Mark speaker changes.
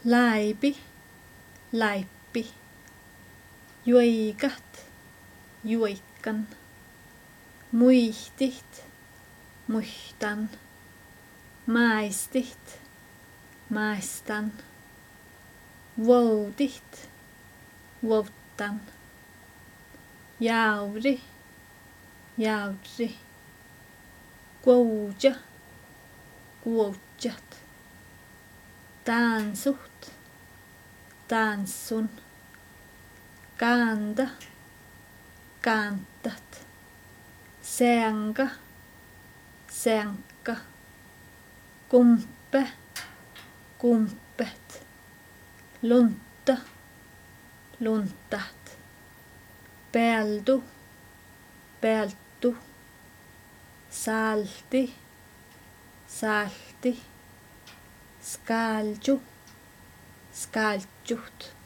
Speaker 1: laipi, laippi, juikat, juikkan, muihtit, muihtan, maistit, maistan, voutit, vouttan, jauri, jaudri, kuouja, kuoutjat, taansut, tanssun, kanta, kantat, seanka, seankka, kumppe, kumpet, lunta, luntat, peltu, peltu, salti, salti, skalju, skaljut,